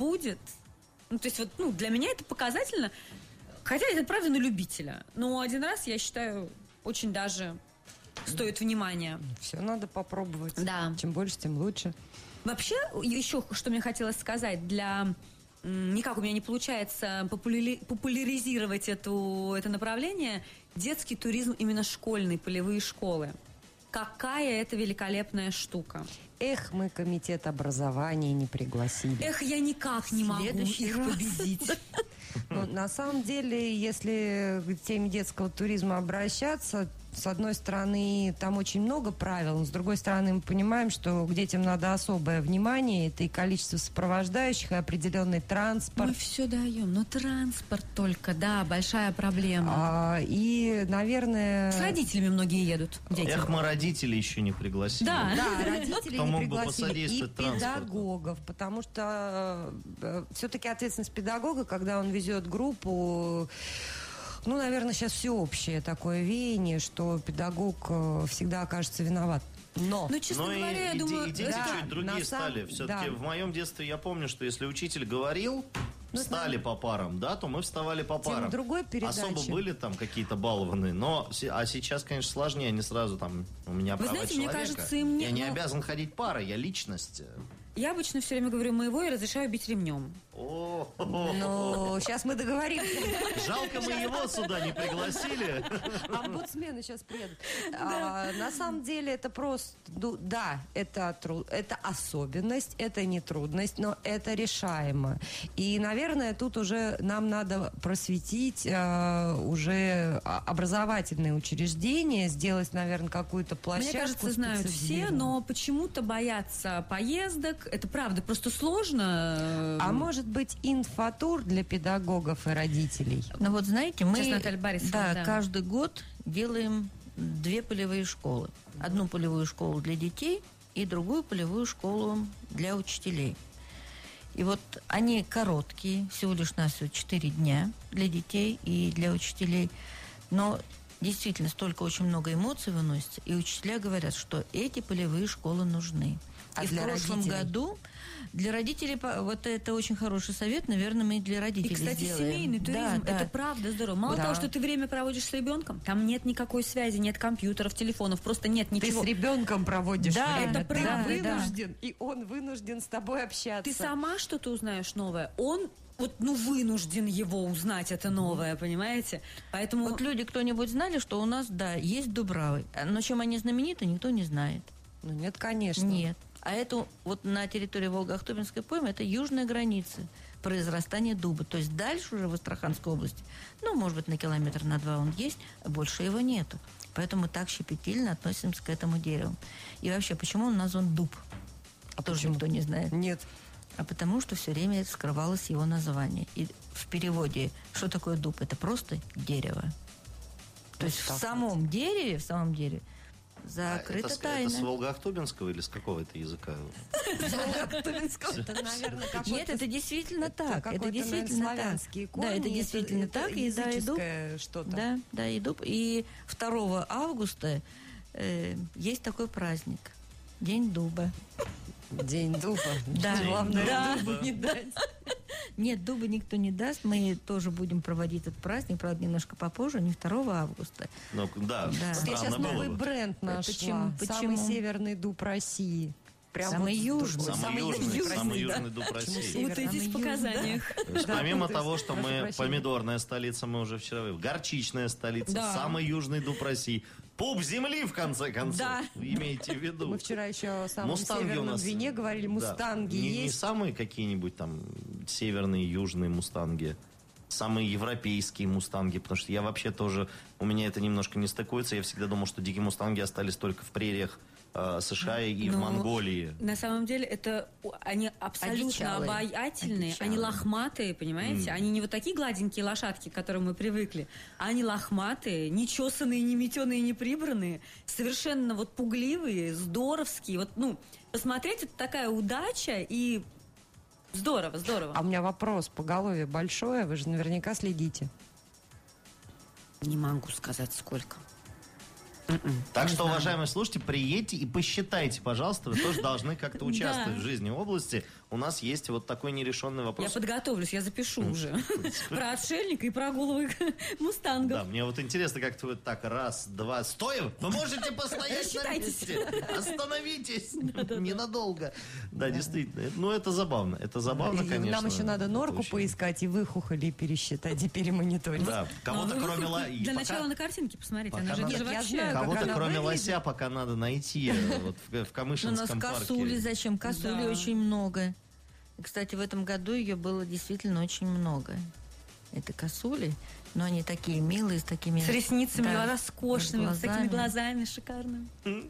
Ну, то есть вот, ну, для меня это показательно, хотя это правда на любителя, но 1 раз, я считаю, очень даже стоит внимания. Все надо попробовать. Да. Чем больше, тем лучше. Вообще, еще что мне хотелось сказать, никак у меня не получается популяризировать это направление, детский туризм, именно школьный, полевые школы. Какая это великолепная штука. Эх, мы комитет образования не пригласили. Эх, я никак не могу их победить. Ну, на самом деле, если к теме детского туризма обращаться, с одной стороны, там очень много правил, но с другой стороны, мы понимаем, что к детям надо особое внимание, это и количество сопровождающих, и определенный транспорт. Мы все даем, но транспорт только, да, большая проблема. И, наверное... С родителями многие едут, дети. Эх, мы родителей еще не пригласили. Да. Да, родители Кто не мог бы пригласили, и посодействовать транспорту? педагогов, потому что все-таки ответственность педагога, когда он везет группу, ну, наверное, сейчас всеобщее такое веяние, что педагог всегда окажется виноват. Но честно говоря, я и думаю... дети да, чуть другие стали. Все-таки в моем детстве я помню, что если учитель говорил, встали по парам, да, то мы вставали по парам. другой передачи. Особо были там какие-то балованные, а сейчас, конечно, сложнее, не сразу там, у меня Вы права знаете, мне человека. кажется, им не- Я не обязан ходить парой, я личность. Я обычно все время говорю моего и разрешаю бить ремнем. ну, сейчас мы договоримся. Жалко, мы его сюда не пригласили. Омбудсмены сейчас приедут. На самом деле это просто, да, это особенность, это не трудность, но это решаемо. И, наверное, тут уже нам надо просветить уже образовательные учреждения, сделать, наверное, какую-то площадку. Мне кажется, знают все, но почему-то боятся поездок. Это правда, просто сложно. А может быть, инфотур для педагогов и родителей? Ну вот знаете, мы Сейчас Наталья Борисовна, да. каждый год делаем 2 полевые школы. Одну полевую школу для детей и другую полевую школу для учителей. И вот они короткие, всего лишь навсего 4 дня для детей и для учителей. Но действительно столько очень много эмоций выносится, и учителя говорят, что эти полевые школы нужны. А и в для прошлом родителей? году для родителей, вот это очень хороший совет, наверное, мы и для родителей И, кстати, сделаем. семейный туризм, Да, это да. правда здорово. Мало Да. того, что ты время проводишь с ребенком, там нет никакой связи, нет компьютеров, телефонов, просто нет Ты ничего. с ребенком проводишь Да, время. это правда, Ты да. вынужден, и он вынужден с тобой общаться. Ты сама что-то узнаешь новое, он вынужден его узнать, это новое, понимаете? Поэтому... Вот люди кто-нибудь знали, что у нас, да, есть дубравы. Но чем они знамениты, никто не знает. Ну нет, конечно. Нет. А это вот на территории Волго-Ахтубинской поймы, это южная граница произрастания дуба. То есть дальше уже в Астраханской области, ну, может быть, на 1-2 километра он есть, а больше его нету. Поэтому мы так щепетильно относимся к этому дереву. И вообще, почему он назван дуб? Тоже почему? никто не знает. Нет. А потому что все время скрывалось его название. И в переводе, что такое дуб? Это просто дерево. То есть в самом дереве, закрыта тайна. Это с Волго-Ахтубинского или с какого-то языка? Это, наверное, какой-то... Нет, это действительно так. какой-то, Это действительно наверное, так. славянские корни. Да, это действительно так. И да, и дуб. языческое что-то. Да, да, и дуб. И 2 августа есть такой праздник. День дуба. День дуба. Да. Главное, Да. дубу не дать. Нет, дуба никто не даст. Мы тоже будем проводить этот праздник, правда, немножко попозже, не 2 августа. Ну, да, Да. Я странно сейчас новый было бы. бренд нашла. Почему? Самый северный дуб России. Прям Самый вот южный. такой. Самый южный дуб Почему России. северный? Утаитесь в показаниях. То есть Да, помимо то того, есть, что прошу мы прощения. помидорная столица, мы уже вчера говорили, горчичная столица, Да. самый южный дуб России. Пуп земли, в конце концов. Да. Имейте в виду. Мы вчера еще о самом Мустанги у северном нас. вине говорили. Да. Мустанги Не есть. самые какие-нибудь там северные, южные мустанги. Самые европейские мустанги, потому что я вообще тоже, у меня это немножко не стыкуется, я всегда думал, что дикие мустанги остались только в прериях США и в Ну, Монголии. На самом деле, они абсолютно Одичалые. обаятельные, Одичалые. они лохматые, понимаете? Они не вот такие гладенькие лошадки, к которым мы привыкли, а они лохматые, не чесанные, не метеные, не прибранные, совершенно вот пугливые, здоровские. Вот, посмотреть, это такая удача, и Здорово, здорово. А у меня вопрос. Поголовье большое, вы же наверняка следите. Не могу сказать, сколько. Так что, уважаемые слушатели, приедьте и посчитайте, пожалуйста. Вы тоже должны как-то участвовать Да. в жизни области. У нас есть вот такой нерешенный Я вопрос. подготовлюсь, я запишу уже. Про отшельника и про головы мустангов. Да, мне вот интересно, как ты вот так, раз, два, стой! Вы можете постоять на Рассчитайтесь. месте! Остановитесь! Ненадолго. Да, действительно. Ну, это забавно. Это забавно, И конечно. нам еще надо Это норку очень- поискать и выхухоли пересчитать и перемониторить. Да, кого-то Ну, кроме Для начала на картинке посмотрите, она же пока это же надо- Я вообще... знаю, как Кого-то она кроме выглядит. лося пока надо найти вот в Ну, у нас Камышинском косули парке. зачем? Косули Да. очень много. И, кстати, в этом году ее было действительно очень много. Это косули, но они такие милые, с такими... С ресницами Да, роскошными, вот с такими глазами. глазами шикарными.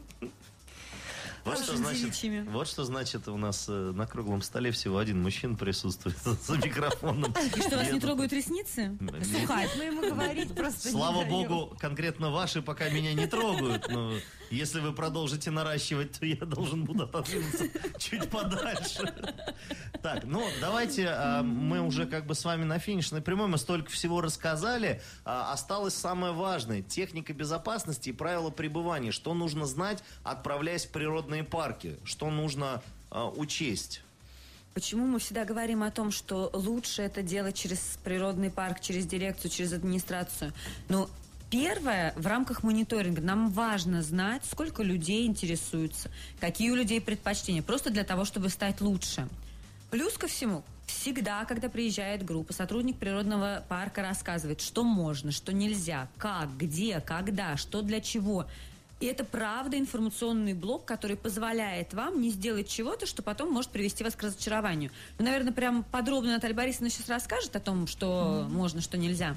Вот что, Очень значит, девичьими. вот что значит у нас на круглом столе всего один мужчина присутствует за микрофоном. И что, вас не Нет, трогают ресницы? Нет. Сухарь. Мы ему говорить просто не Слава даем. богу, конкретно ваши пока меня не трогают. Но если вы продолжите наращивать, то я должен буду отодвинуться чуть подальше. Так, ну давайте мы уже как бы с вами на финишной прямой. Мы столько всего рассказали. Осталось самое важное. Техника безопасности и правила пребывания. Что нужно знать, отправляясь в природные парки? Что нужно учесть? Почему мы всегда говорим о том, что лучше это делать через природный парк, через дирекцию, через администрацию? Ну, первое, в рамках мониторинга нам важно знать, сколько людей интересуются, какие у людей предпочтения, просто для того, чтобы стать лучше. Плюс ко всему, всегда, когда приезжает группа, сотрудник природного парка рассказывает, что можно, что нельзя, как, где, когда, что для чего. И это правда информационный блок, который позволяет вам не сделать чего-то, что потом может привести вас к разочарованию. Ну, наверное, прям подробно Наталья Борисовна сейчас расскажет о том, что можно, что нельзя.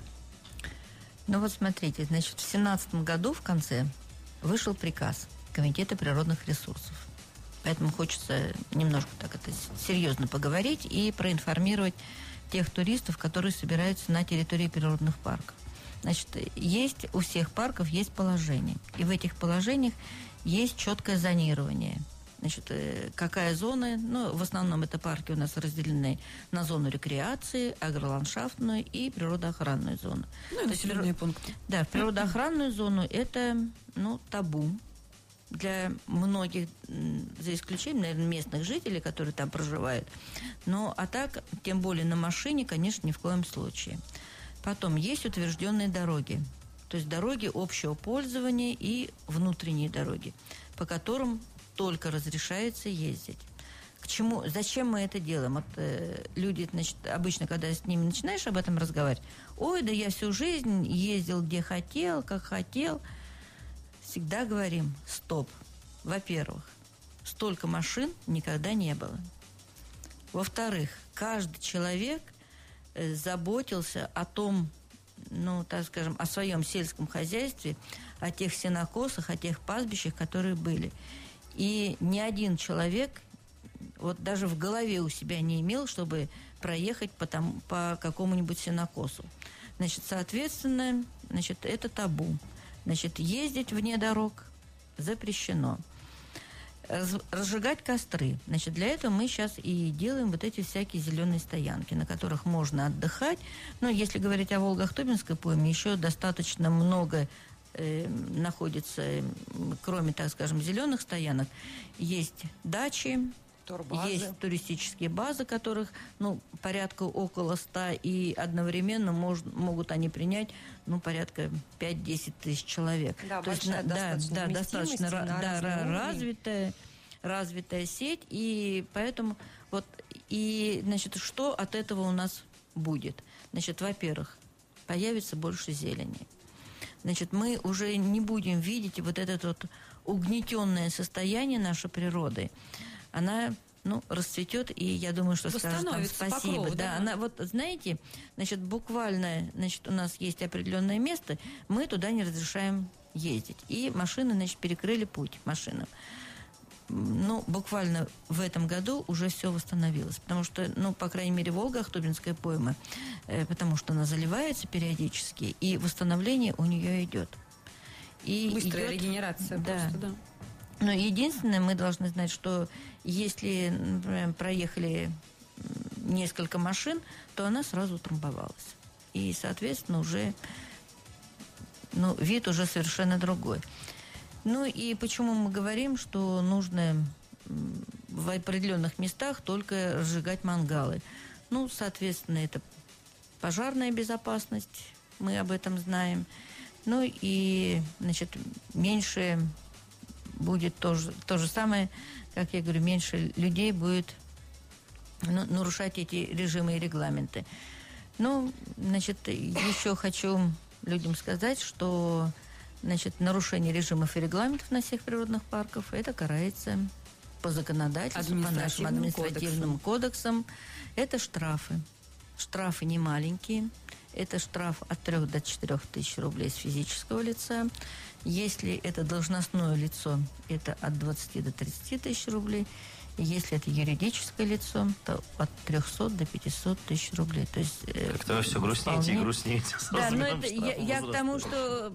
Ну вот смотрите, значит, в 2017 году в конце вышел приказ Комитета природных ресурсов. Поэтому хочется немножко так это серьезно поговорить и проинформировать тех туристов, которые собираются на территории природных парков. Значит, есть у всех парков есть положение. И в этих положениях есть четкое зонирование. Значит, какая зона, ну, в основном это парки у нас разделены на зону рекреации, агроландшафтную и природоохранную зону. Ну, То есть населенные пункты. Да, в природоохранную зону это, ну, табу для многих, за исключением, наверное, местных жителей, которые там проживают. Но, а так, тем более на машине, конечно, ни в коем случае. Потом есть утвержденные дороги, то есть дороги общего пользования и внутренние дороги, по которым только разрешается ездить. К чему, зачем мы это делаем? Вот, люди, значит, обычно, когда с ними начинаешь об этом разговаривать, ой, да я всю жизнь ездил где хотел, как хотел. Всегда говорим, стоп. Во-первых, столько машин никогда не было. Во-вторых, каждый человек заботился о том, ну, так скажем, о своем сельском хозяйстве, о тех сенокосах, о тех пастбищах, которые были. И ни один человек вот даже в голове у себя не имел, чтобы проехать по какому-нибудь сенокосу. Значит, соответственно, значит, это табу. Значит, ездить вне дорог запрещено. Разжигать костры. Значит, для этого мы сейчас и делаем вот эти всякие зеленые стоянки, на которых можно отдыхать. Но если говорить о Волго-Ахтубинской пойме, еще достаточно много находится, кроме, так скажем, зеленых стоянок, есть дачи, Турбазы. есть туристические базы, которых, ну, порядка около 100, и одновременно могут они принять, ну, порядка 5-10 тысяч человек. Да, То есть, большая достаточно достаточно вместимость на разный уровень. развитая сеть, и поэтому вот, и, значит, что от этого у нас будет? Значит, во-первых, появится больше зелени. Значит, мы уже не будем видеть вот это вот угнетенное состояние нашей природы. Она, ну, расцветет, и я думаю, что скажет нам Восстановится по спасибо. кругу, Да, да. она, вот, знаете, значит, буквально, значит, у нас есть определенное место, мы туда не разрешаем ездить. И машины, значит, перекрыли путь машинам. Ну, буквально в этом году уже все восстановилось. Потому что, ну, по крайней мере, Волго-Ахтубинская пойма, потому что она заливается периодически, и восстановление у нее идет. И Быстрая идет- регенерация Да. просто, да. Но единственное, мы должны знать, что если, например, проехали несколько машин, то она сразу утрамбовалась. И, соответственно, уже вид уже совершенно другой. Ну и почему мы говорим, что нужно в определенных местах только разжигать мангалы? Ну, соответственно, это пожарная безопасность, мы об этом знаем. Ну и, значит, меньше будет то же самое, как я говорю, меньше людей будет нарушать эти режимы и регламенты. Ну, значит, еще хочу людям сказать, что, значит, нарушение режимов и регламентов на всех природных парках, это карается по законодательству, по нашим административным кодексам. Это штрафы. Штрафы не маленькие. Это штраф от 3 до 4 тысяч рублей с физического лица. Если это должностное лицо, это от 20 до 30 тысяч рублей. И если это юридическое лицо, то от 300 до 500 тысяч рублей. То есть, как-то вы все грустнеете и грустнеете. Да, но это я к тому, что...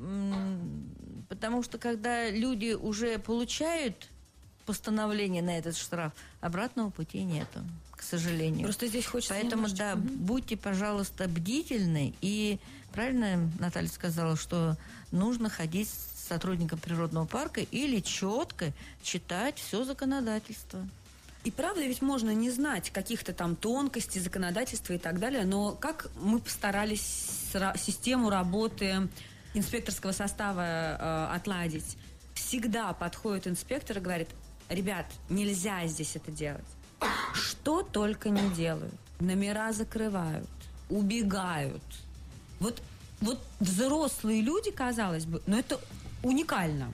Потому что когда люди уже получают постановление на этот штраф, обратного пути нету, к сожалению. Просто здесь хочется Поэтому, да, будьте, пожалуйста, бдительны. И правильно Наталья сказала, что нужно ходить с сотрудником природного парка или четко читать все законодательство. И правда, ведь можно не знать каких-то там тонкостей законодательства и так далее, но как мы постарались систему работы инспекторского состава отладить. Всегда подходит инспектор и говорит: ребят, нельзя здесь это делать. Что только не делают. Номера закрывают, убегают. Вот взрослые люди, казалось бы, но это уникально.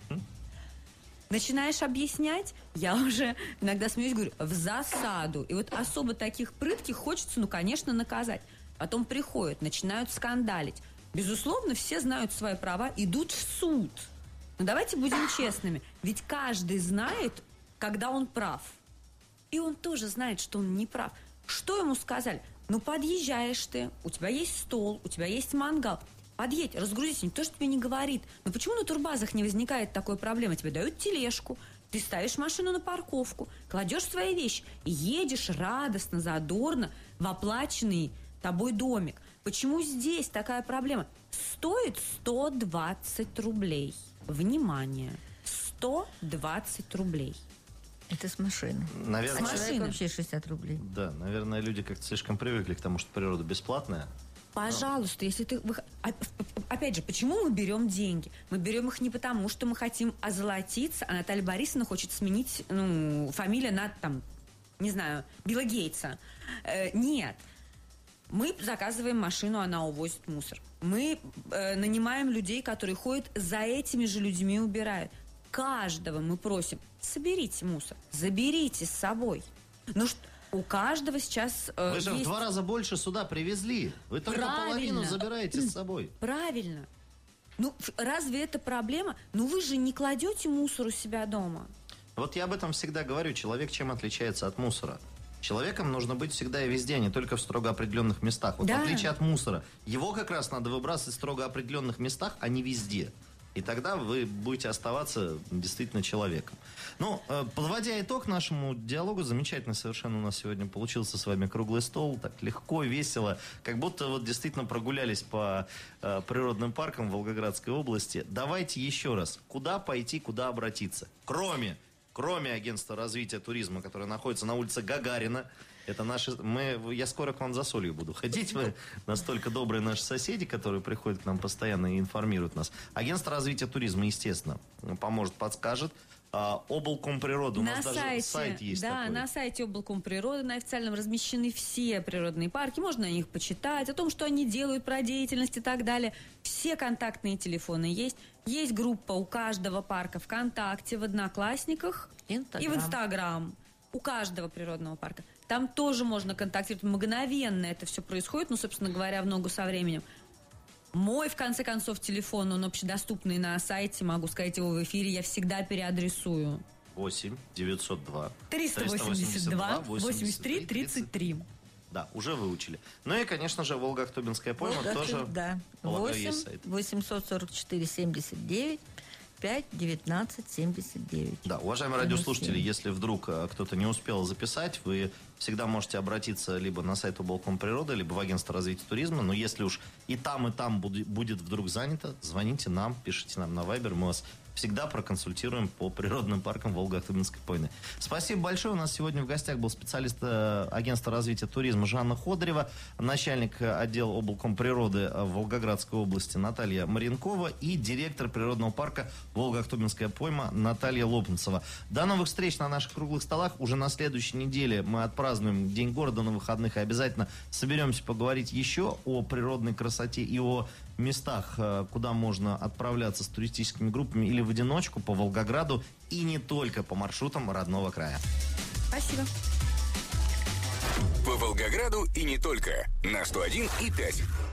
Начинаешь объяснять, я уже иногда смеюсь, говорю, в засаду. И вот особо таких прытких хочется, конечно, наказать. Потом приходят, начинают скандалить. Безусловно, все знают свои права, идут в суд. Но давайте будем честными. Ведь каждый знает, когда он прав. И он тоже знает, что он не прав. Что ему сказали? Подъезжаешь ты, у тебя есть стол, у тебя есть мангал. Подъедь, разгрузись, никто же тебе не говорит. Но почему на турбазах не возникает такой проблемы? Тебе дают тележку, ты ставишь машину на парковку, кладешь свои вещи и едешь радостно, задорно в оплаченный тобой домик. Почему здесь такая проблема? Стоит 120 рублей. Внимание, 120 рублей. Это с машины. Наверное, а человек вообще 60 рублей. Да, наверное, люди как-то слишком привыкли к тому, что природа бесплатная. Пожалуйста, если ты... Опять же, почему мы берем деньги? Мы берем их не потому, что мы хотим озолотиться, а Наталья Борисовна хочет сменить фамилию на, не знаю, Билла Гейтса. Нет. Мы заказываем машину, она увозит мусор. Мы нанимаем людей, которые ходят за этими же людьми, убирают. Каждого мы просим: соберите мусор, заберите с собой. У каждого сейчас Вы же в 2 раза больше сюда привезли. Вы только половину забираете с собой. Правильно. Разве это проблема? Вы же не кладете мусор у себя дома. Вот я об этом всегда говорю. Человек чем отличается от мусора? Человеком нужно быть всегда и везде, а не только в строго определенных местах. Вот в отличие от мусора, его как раз надо выбрасывать в строго определенных местах, а не везде. И тогда вы будете оставаться действительно человеком. Подводя итог нашему диалогу, замечательно совершенно у нас сегодня получился с вами круглый стол. Так легко, весело. Как будто действительно прогулялись по природным паркам в Волгоградской области. Давайте еще раз. Куда пойти, куда обратиться? Кроме агентства развития туризма, которое находится на улице Гагарина. Это наши... Я скоро к вам за солью буду ходить. Вы настолько добрые наши соседи, которые приходят к нам постоянно и информируют нас. Агентство развития туризма, естественно, поможет, подскажет. Облкомприроды. У нас даже сайт есть такой. Да, на сайте Облкомприроды на официальном размещены все природные парки. Можно о них почитать, о том, что они делают, про деятельность и так далее. Все контактные телефоны есть. Есть группа у каждого парка ВКонтакте, в Одноклассниках и в Инстаграм. У каждого природного парка. Там тоже можно контактировать. Мгновенно это все происходит. Собственно говоря, в ногу со временем. Мой, в конце концов, телефон, он общедоступный на сайте. Могу сказать его в эфире. Я всегда переадресую. 8 902 382 83 33. Да, уже выучили. И, конечно же, Волго-Ахтубинская пойма тоже. Да. 8 844 79 35 19 79. Да, уважаемые радиослушатели, если вдруг кто-то не успел записать, вы всегда можете обратиться либо на сайт Облком природы, либо в агентство развития туризма. Но если уж и там будет вдруг занято, звоните нам, пишите нам на Viber, мы вас всегда проконсультируем по природным паркам Волго-Ахтубинской поймы. Спасибо большое. У нас сегодня в гостях был специалист агентства развития туризма Жанна Ходырева, начальник отдела Облком природы в Волгоградской области Наталья Маренкова и директор природного парка Волго-Ахтубинская пойма Наталья Лопнцева. До новых встреч на наших круглых столах. Уже на следующей неделе мы отпразднуем День города на выходных и обязательно соберемся поговорить еще о природной красоте и о местах, куда можно отправляться с туристическими группами или в одиночку по Волгограду и не только по маршрутам родного края. Спасибо. По Волгограду и не только. На 101,5.